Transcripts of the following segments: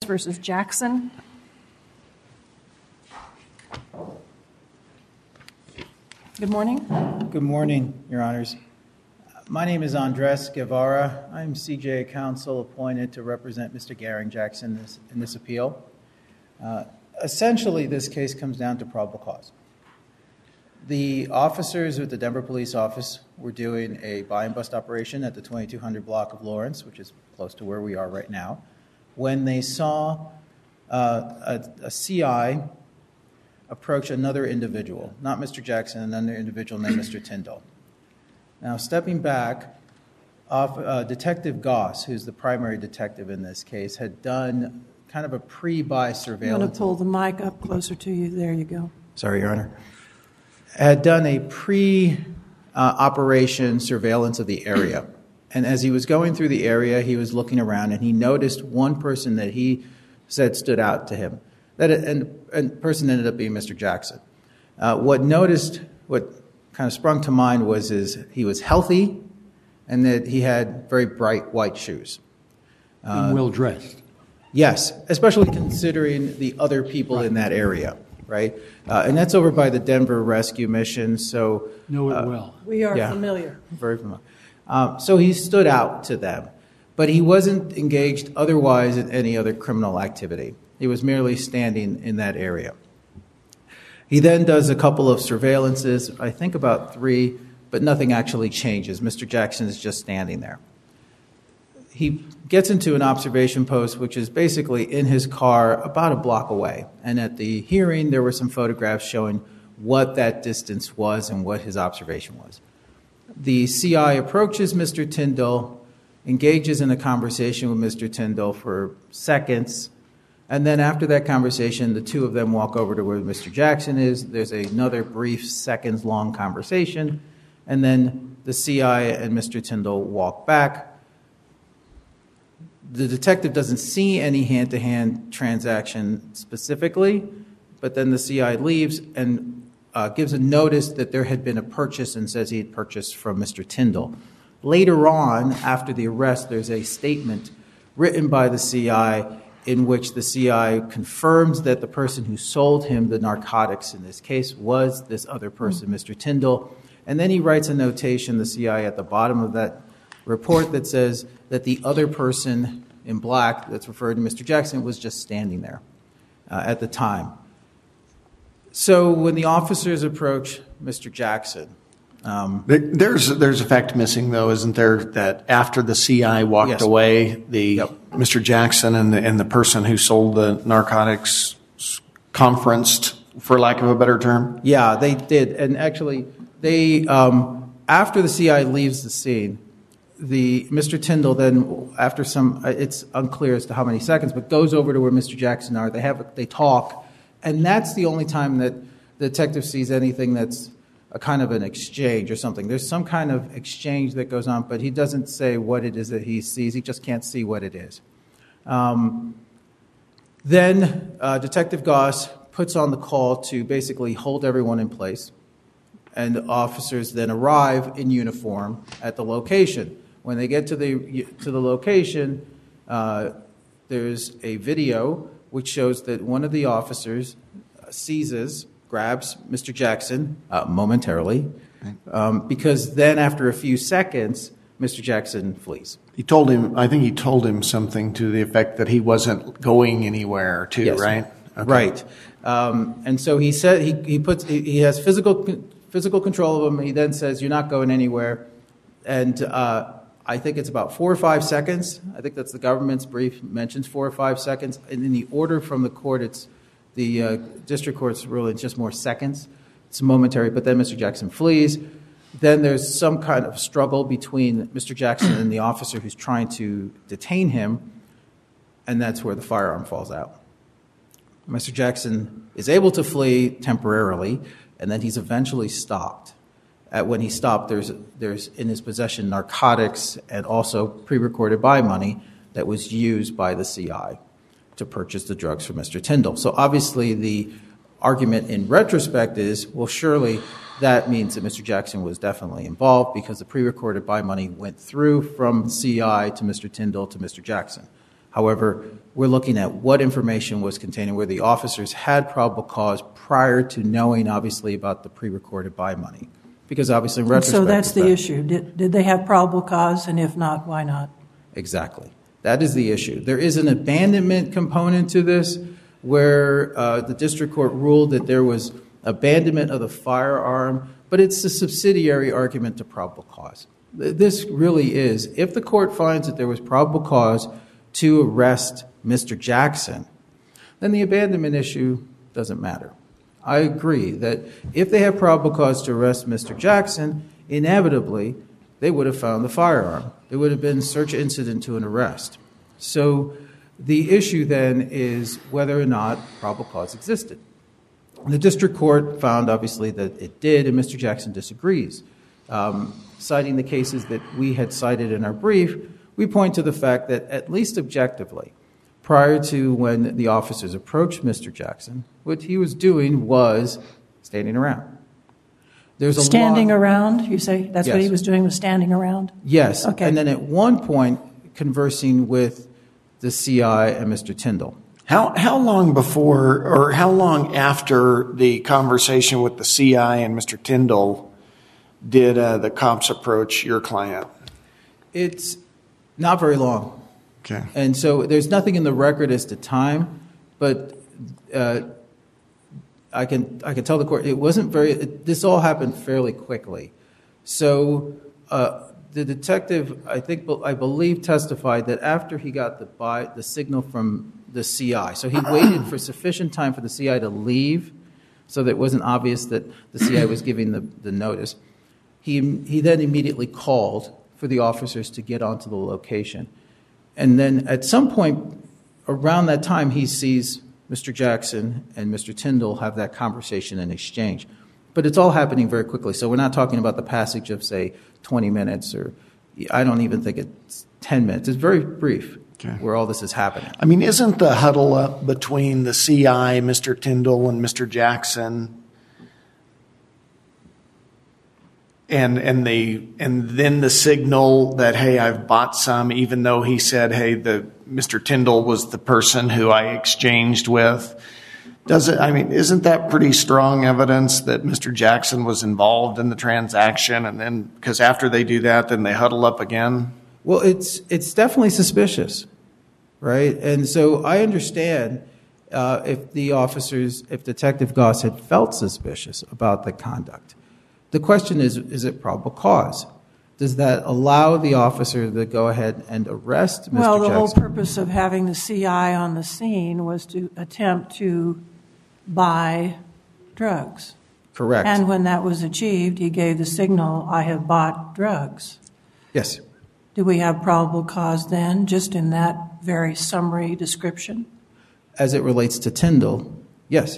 versus Jackson. Good morning. Good morning, Your Honors. My name is Andres Guevara. I'm CJA counsel appointed to represent Mr. Gering Jackson in this appeal. Essentially, this case comes down to probable cause. The officers with the Denver Police Office were doing a buy and bust operation at the 2200 block of Lawrence, which is close to where we are right now, when they saw a CI approach another individual, not Mr. Jackson, another individual named Mr. Tyndall. Now, stepping back, Detective Goss, who's the primary detective in this case, had done kind of a pre-buy surveillance. I'm going to pull the mic up closer to you. There you go. Sorry, Your Honor. Had done a pre-operation surveillance of the area. And as he was going through the area, he was looking around, and he noticed one person that he said stood out to him. And person ended up being Mr. Jackson. What kind of sprung to mind was he was healthy and that he had very bright white shoes. And well-dressed. Yes, especially considering the other people in that area, right? And that's over by the Denver Rescue Mission. So know it well. We are familiar. Very familiar. So he stood out to them, but he wasn't engaged otherwise in any other criminal activity. He was merely standing in that area. He then does a couple of surveillances, I think about 3, but nothing actually changes. Mr. Jackson is just standing there. He gets into an observation post, which is basically in his car about a block away. And at the hearing, there were some photographs showing what that distance was and what his observation was. The CI approaches Mr. Tyndall, engages in a conversation with Mr. Tyndall for seconds, and then after that conversation, the two of them walk over to where Mr. Jackson is. There's another brief seconds-long conversation, and then the CI and Mr. Tyndall walk back. The detective doesn't see any hand-to-hand transaction specifically, but then the CI leaves and gives a notice that there had been a purchase and says he had purchased from Mr. Tyndall. Later on, after the arrest, there's a statement written by the CI in which the CI confirms that the person who sold him the narcotics in this case was this other person, Mr. Tyndall. And then he writes a notation, the CI, at the bottom of that report that says that the other person in black that's referred to Mr. Jackson was just standing there at the time. So when the officers approach Mr. Jackson... There's a fact missing, though, isn't there, that after the CI walked away, Mr. Jackson and the person who sold the narcotics conferenced, for lack of a better term? Yeah, they did. And actually, they after the CI leaves the scene, Mr. Tyndall then, after it's unclear as to how many seconds, but goes over to where Mr. Jackson are. They talk, and that's the only time that the detective sees anything that's a kind of an exchange or something. There's some kind of exchange that goes on, but he doesn't say what it is that he sees. He just can't see what it is. Then Detective Goss puts on the call to basically hold everyone in place, and the officers then arrive in uniform at the location. When they get to the location, there's a video which shows that one of the officers grabs Mr. Jackson momentarily, because then after a few seconds, Mr. Jackson flees. I think he told him something to the effect that he wasn't going anywhere, too, yes. Right? Okay. Right. And so he said he has physical control of him. He then says, "You're not going anywhere." And I think it's about 4 or 5 seconds. I think that's the government's brief mentions 4 or 5 seconds. And in the order from the court, it's the district court's ruling, it's just more seconds. It's momentary, but then Mr. Jackson flees. Then there's some kind of struggle between Mr. Jackson and the officer who's trying to detain him, and that's where the firearm falls out. Mr. Jackson is able to flee temporarily, and then he's eventually stopped. When he stopped, there's in his possession narcotics and also pre-recorded buy money that was used by the CI to purchase the drugs for Mr. Tyndall. So obviously the argument in retrospect is, well, surely that means that Mr. Jackson was definitely involved because the pre-recorded buy money went through from CI to Mr. Tyndall to Mr. Jackson. However, we're looking at what information was contained and where the officers had probable cause prior to knowing, obviously, about the pre-recorded buy money. Because obviously, in retrospect... So that's the issue. Did they have probable cause, and if not, why not? Exactly. That is the issue. There is an abandonment component to this where the district court ruled that there was abandonment of the firearm, but it's a subsidiary argument to probable cause. This really is. If the court finds that there was probable cause to arrest Mr. Jackson, then the abandonment issue doesn't matter. I agree that if they have probable cause to arrest Mr. Jackson, inevitably they would have found the firearm. It would have been search incident to an arrest. So the issue then is whether or not probable cause existed. The district court found, obviously, that it did, and Mr. Jackson disagrees. Citing the cases that we had cited in our brief, we point to the fact that, at least objectively, prior to when the officers approached Mr. Jackson, what he was doing was standing around. Standing around, you say? That's what Yes. he was doing, was standing around? Yes. Okay. And then at one point, conversing with the CI and Mr. Tyndall. How long before, or how long after the conversation with the CI and Mr. Tyndall did the cops approach your client? It's not very long. Okay. And so there's nothing in the record as to time, but I can tell the court it wasn't this all happened fairly quickly. So the detective, I believe, testified that after he got the signal from the CI, so he waited for sufficient time for the CI to leave, so that it wasn't obvious that the CI was giving the notice. He then immediately called for the officers to get onto the location. And then at some point around that time, he sees Mr. Jackson and Mr. Tyndall have that conversation and exchange. But it's all happening very quickly. So we're not talking about the passage of, say, 20 minutes, or I don't even think it's 10 minutes. It's very brief where all this is happening. I mean, isn't the huddle up between the CI, Mr. Tyndall, and Mr. Jackson, and then the signal that, hey, I've bought some, even though he said, hey, Mr. Tyndall was the person who I exchanged with? Isn't that pretty strong evidence that Mr. Jackson was involved in the transaction? And then, because after they do that, then they huddle up again? Well, it's definitely suspicious, right? And so I understand if Detective Goss had felt suspicious about the conduct. The question is it probable cause? Does that allow the officer to go ahead and arrest Mr. Jackson? Well, the whole purpose of having the CI on the scene was to attempt to buy drugs. Correct. And when that was achieved, he gave the signal, I have bought drugs. Yes. Do we have probable cause then, just in that very summary description? As it relates to Tyndall, yes.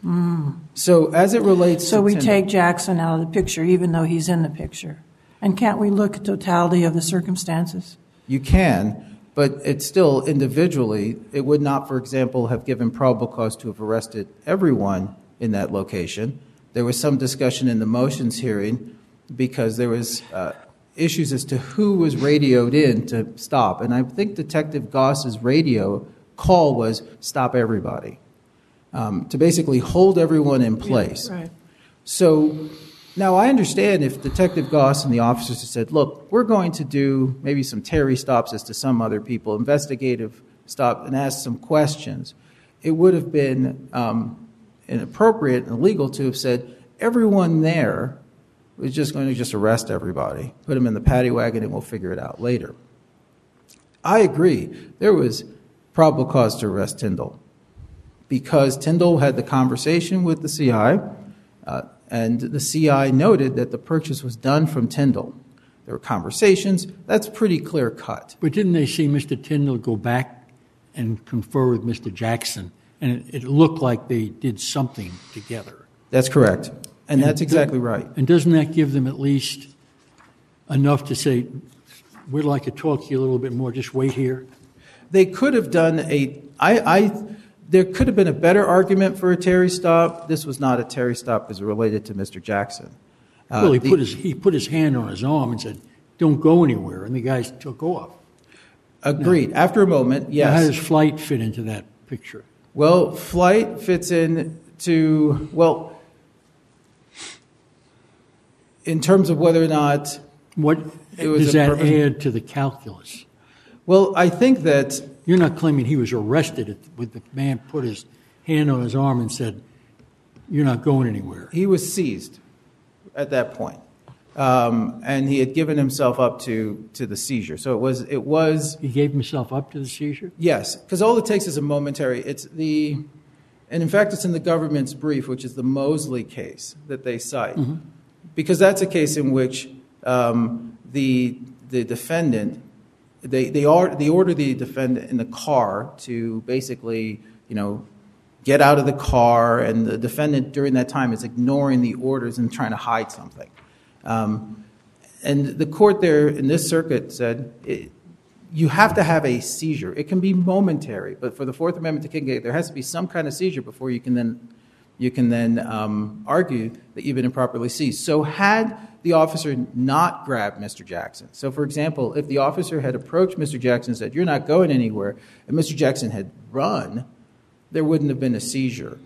So as it relates So to we Tyndall, take Jackson out of the picture, even though he's in the picture. And can't we look at totality of the circumstances? you can, but it's still individually, it would not, for example, have given probable cause to have arrested everyone in that location. There was some discussion in the motions hearing because there was issues as to who was radioed in to stop. And I think Detective Goss's radio call was stop everybody, to basically hold everyone in place. Right. So now I understand if Detective Goss and the officers had said, look, we're going to do maybe some Terry stops as to some other people, investigative stop, and ask some questions. It would have been inappropriate and illegal to have said everyone there was just going to just arrest everybody, put them in the paddy wagon, and we'll figure it out later. I agree. There was probable cause to arrest Tyndall because Tyndall had the conversation with the CI, and the CI noted that the purchase was done from Tyndall. There were conversations. That's pretty clear cut. But didn't they see Mr. Tyndall go back and confer with Mr. Jackson? And it looked like they did something together. That's correct. And that's exactly right. And doesn't that give them at least enough to say, we'd like to talk to you a little bit more, just wait here? They could have done there could have been a better argument for a Terry stop. This was not a Terry stop as related to Mr. Jackson. Well, he put his hand on his arm and said, don't go anywhere, and the guys took off. Agreed. No. After a moment, yes. Now, how does flight fit into that picture? Well, flight fits in to, well, in terms of whether or not What it was does that add to the calculus? Well, I think that You're not claiming he was arrested when the man put his hand on his arm and said, "You're not going anywhere." he was seized at that point. And he had given himself up to the seizure. So it was He gave himself up to the seizure? yes, because all it takes is a momentary. And in fact, it's in the government's brief, which is the Mosley case that they cite, because that's a case in which the defendant they order the defendant in the car to basically get out of the car, and the defendant during that time is ignoring the orders and trying to hide something. And the court there in this circuit said you have to have a seizure. It can be momentary, but for the Fourth Amendment to kick in, there has to be some kind of seizure before you can then argue that you've been improperly seized. So had the officer not grabbed Mr. Jackson, so for example, if the officer had approached Mr. Jackson and said, "You're not going anywhere," and Mr. Jackson had run, there wouldn't have been a seizure.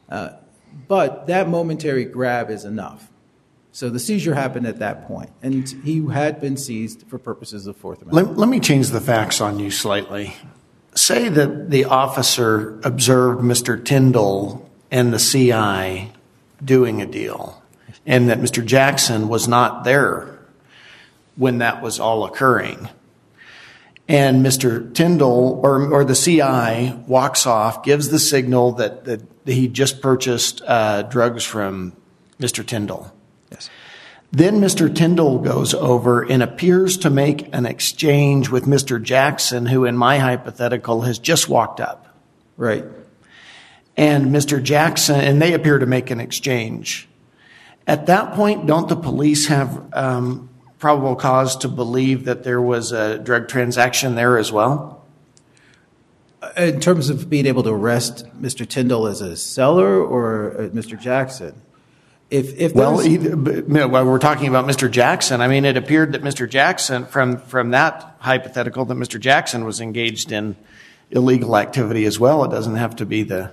But that momentary grab is enough. So the seizure happened at that point, and he had been seized for purposes of Fourth Amendment. Let me change the facts on you slightly. Say that the officer observed Mr. Tyndall and the CI doing a deal, and that Mr. Jackson was not there when that was all occurring. And Mr. Tyndall or the CI walks off, gives the signal that he just purchased drugs from Mr. Tyndall. Yes. Then Mr. Tyndall goes over and appears to make an exchange with Mr. Jackson, who in my hypothetical has just walked up. Right. And Mr. Jackson, and they appear to make an exchange. At that point, don't the police have probable cause to believe that there was a drug transaction there as well? In terms of being able to arrest Mr. Tyndall as a seller or Mr. Jackson? Well, we're talking about Mr. Jackson. I mean, it appeared that Mr. Jackson, from that hypothetical, that Mr. Jackson was engaged in illegal activity as well. It doesn't have to be the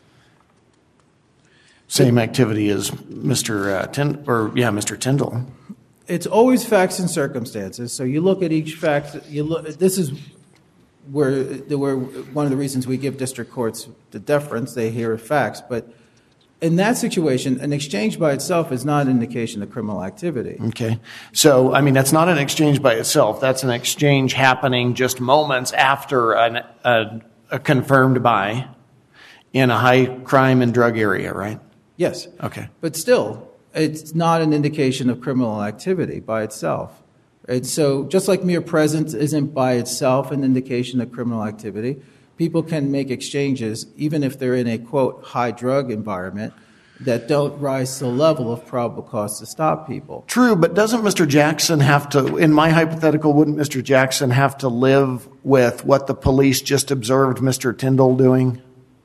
same activity as Mr. Tyndall. It's always facts and circumstances. So you look at each fact. This is where one of the reasons we give district courts the deference. They hear facts, but in that situation, an exchange by itself is not an indication of criminal activity. Okay. So, I mean, that's not an exchange by itself. That's an exchange happening just moments after a confirmed buy in a high crime and drug area, right? Yes. Okay. But still, it's not an indication of criminal activity by itself. And so just like mere presence isn't by itself an indication of criminal activity, people can make exchanges, even if they're in a, quote, high drug environment, that don't rise to the level of probable cause to stop people. True, but doesn't Mr. Jackson have to, in my hypothetical, wouldn't Mr. Jackson have to live with what the police just observed Mr. Tyndall doing?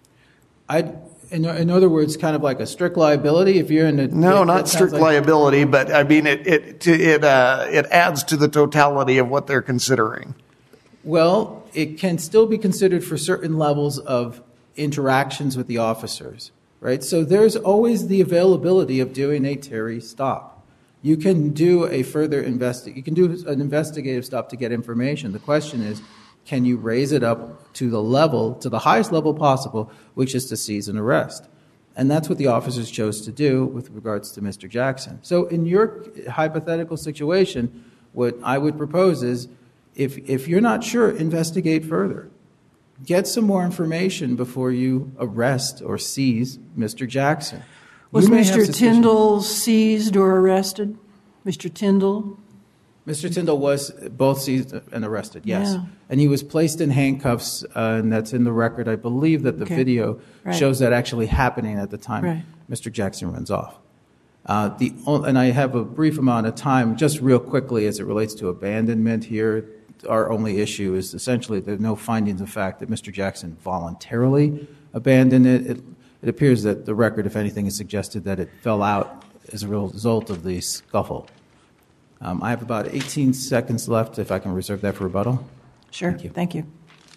In other words, kind of like a strict liability. If you're in a no, not strict liability, but I mean it adds to the totality of what they're considering. Well, it can still be considered for certain levels of interactions with the officers, right? So there's always the availability of doing a Terry stop. You can do a further you can do an investigative stop to get information. The question is, can you raise it up to the highest level possible, which is to seize and arrest? And that's what the officers chose to do with regards to Mr. Jackson. So in your hypothetical situation, what I would propose is, if you're not sure, investigate further. Get some more information before you arrest or seize Mr. Jackson. Was Mr. Tyndall seized or arrested? Mr. Tyndall? Mr. Tyndall was both seized and arrested, yes. Yeah. And he was placed in handcuffs, and that's in the record. I believe that the video shows that actually happening at the time Mr. Jackson runs off. And I have a brief amount of time, just real quickly, as it relates to abandonment here. Our only issue is essentially there are no findings of fact that Mr. Jackson voluntarily abandoned it. It appears that the record, if anything, has suggested that it fell out as a result of the scuffle. I have about 18 seconds left, if I can reserve that for rebuttal. Sure. Thank you.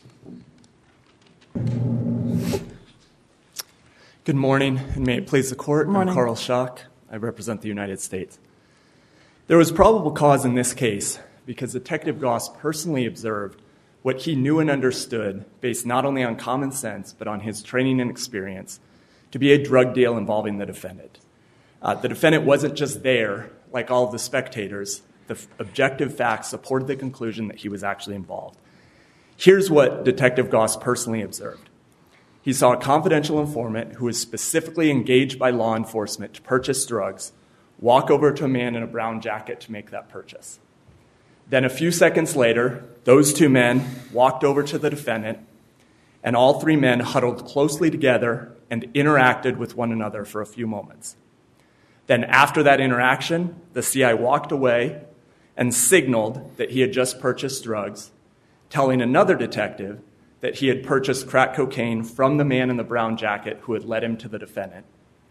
Good morning, and may it please the Court. Morning. I'm Carl Schock. I represent the United States. There was probable cause in this case because Detective Goss personally observed what he knew and understood, based not only on common sense, but on his training and experience, to be a drug deal involving the defendant. The defendant wasn't just there, like all of the spectators. The objective facts supported the conclusion that he was actually involved. Here's what Detective Goss personally observed. He saw a confidential informant who was specifically engaged by law enforcement to purchase drugs walk over to a man in a brown jacket to make that purchase. Then a few seconds later, those two men walked over to the defendant, and all three men huddled closely together and interacted with one another for a few moments. Then after that interaction, the CI walked away and signaled that he had just purchased drugs, telling another detective that he had purchased crack cocaine from the man in the brown jacket who had led him to the defendant.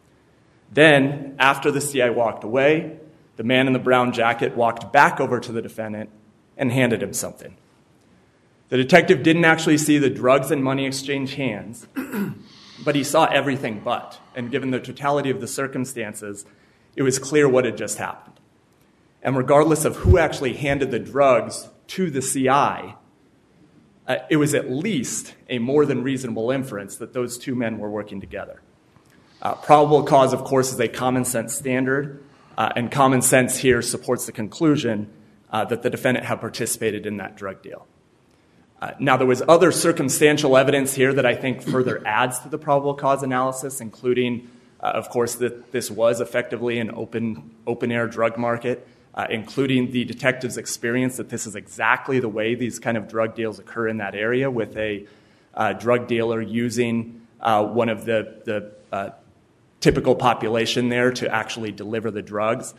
Then, after the CI walked away, the man in the brown jacket walked back over to the defendant and handed him something. The detective didn't actually see the drugs and money exchange hands, but he saw everything but. And given the totality of the circumstances, it was clear what had just happened. And regardless of who actually handed the drugs to the CI, it was at least a more than reasonable inference that those two men were working together. Probable cause, of course, is a common sense standard, and common sense here supports the conclusion that the defendant had participated in that drug deal. Now, there was other circumstantial evidence here that I think further adds to the probable cause analysis, including, of course, that this was effectively an open-air drug market, including the detective's experience that this is exactly the way these kind of drug deals occur in that area, with a drug dealer using one of the typical population there to actually deliver the drugs.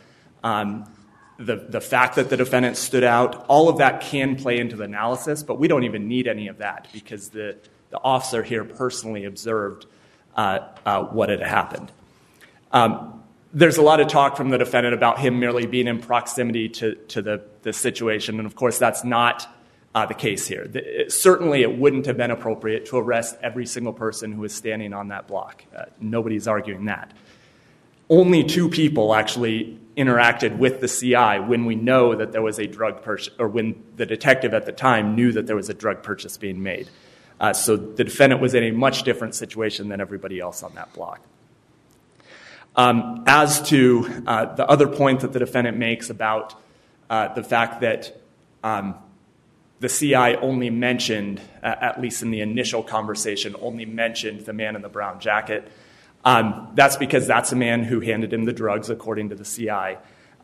The fact that the defendant stood out, all of that can play into the analysis, but we don't even need any of that because the officer here personally observed what had happened. There's a lot of talk from the defendant about him merely being in proximity to the situation, and of course that's not the case here. Certainly it wouldn't have been appropriate to arrest every single person who was standing on that block. Nobody's arguing that. Only two people actually interacted with the CI when we know that there was a drug purchase, or when the detective at the time knew that there was a drug purchase being made. So the defendant was in a much different situation than everybody else on that block. As to the other point that the defendant makes about the fact that the CI only mentioned, at least in the initial conversation, only mentioned the man in the brown jacket, that's because that's a man who handed him the drugs, according to the CI.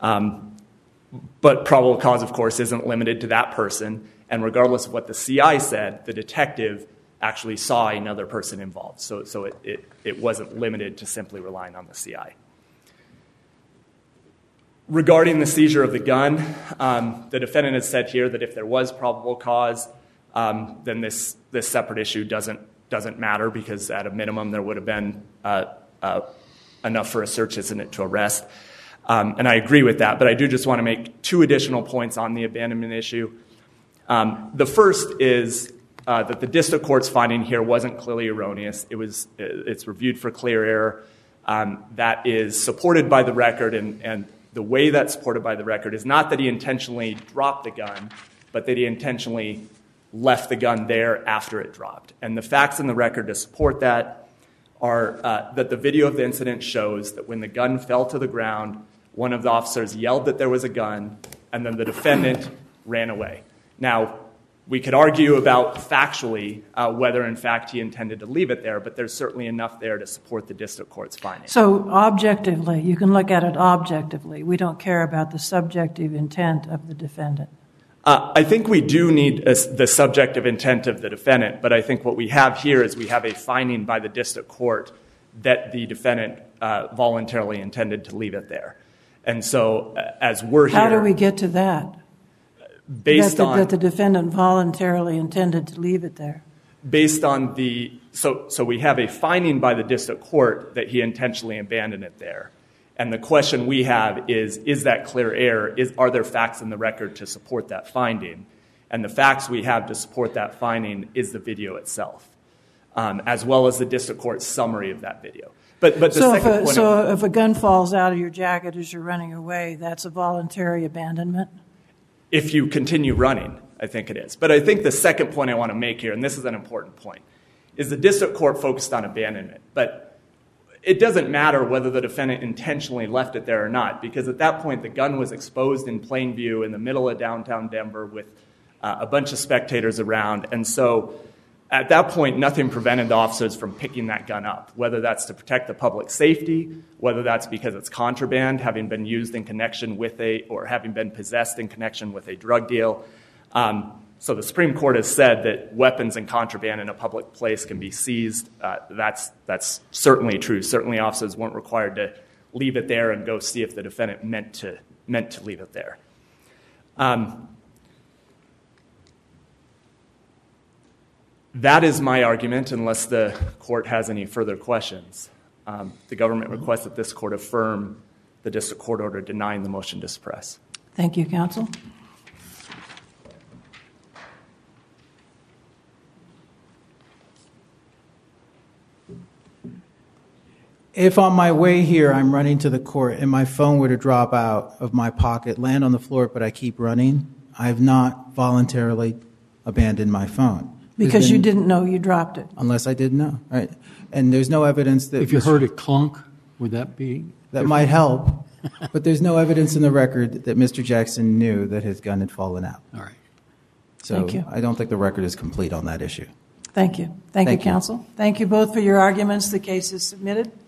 But probable cause, of course, isn't limited to that person, and regardless of what the CI said, the detective actually saw another person involved. So it wasn't limited to simply relying on the CI. Regarding the seizure of the gun, the defendant has said here that if there was probable cause, then this separate issue doesn't matter, because at a minimum there would have been enough for a search, isn't it, to arrest. And I agree with that, but I do just want to make two additional points on the abandonment issue. The first is that the district court's finding here wasn't clearly erroneous. It's reviewed for clear error. That is supported by the record, and the way that's supported by the record is not that he intentionally dropped the gun, but that he intentionally left the gun there after it dropped. And the facts in the record to support that are that the video of the incident shows that when the gun fell to the ground, one of the officers yelled that there was a gun, and then the defendant ran away. Now, we could argue about factually whether, in fact, he intended to leave it there, but there's certainly enough there to support the district court's finding. So objectively, you can look at it objectively. We don't care about the subjective intent of the defendant. I think we do need the subjective intent of the defendant, but I think what we have here is we have a finding by the district court that the defendant voluntarily intended to leave it there. And so as we're here... How do we get to that? That the defendant voluntarily intended to leave it there. Based on the... So we have a finding by the district court that he intentionally abandoned it there. And the question we have is that clear error? Are there facts in the record to support that finding? And the facts we have to support that finding is the video itself, as well as the district court's summary of that video. But the second point if a gun falls out of your jacket as you're running away, that's a voluntary abandonment? If you continue running, I think it is. But I think the second point I want to make here, and this is an important point, is the district court focused on abandonment. But it doesn't matter whether the defendant intentionally left it there or not, because at that point the gun was exposed in plain view in the middle of downtown Denver with a bunch of spectators around. And so at that point, nothing prevented the officers from picking that gun up, whether that's to protect the public safety, whether that's because it's contraband, having been used in connection with or having been possessed in connection with a drug deal. So the Supreme Court has said that weapons and contraband in a public place can be seized. That's certainly true. Certainly officers weren't required to leave it there and go see if the defendant meant to leave it there. That is my argument, unless the court has any further questions. The government requests that this court affirm the district court order denying the motion to suppress. Thank you, counsel. If on my way here I'm running to the court and my phone were to drop out of my pocket, land on the floor, but I keep running, I have not voluntarily abandoned my phone. Because you didn't know you dropped it. Unless I didn't know, right? And there's no evidence that... If you heard it clunk, would that be... That might help, but there's no evidence in the record that Mr. Jackson knew that his gun had fallen out. All right. So Thank you. I don't think the record is complete on that issue. Thank you. Thank you, counsel. Thank you both for your arguments. The case is submitted.